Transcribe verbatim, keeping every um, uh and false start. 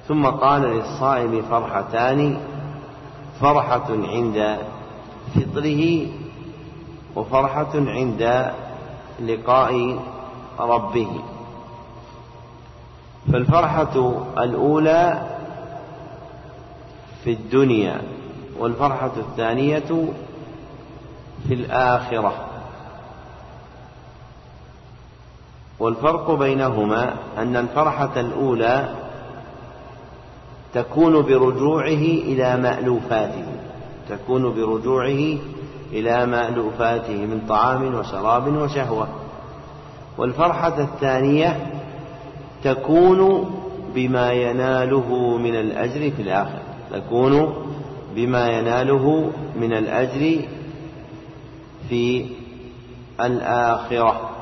ثم قال للصائم فرحتان: فرحة عند فطره وفرحة عند لقاء ربه. فالفرحة الأولى في الدنيا، والفرحة الثانية في الآخرة، والفرق بينهما أن الفرحة الأولى تكون برجوعه إلى مألوفاته تكون برجوعه إلى مألوفاته من طعام وشراب وشهوة، والفرحة الثانية تكون بما يناله من الأجر في الآخرة تكون بما يناله من الأجر في الآخرة.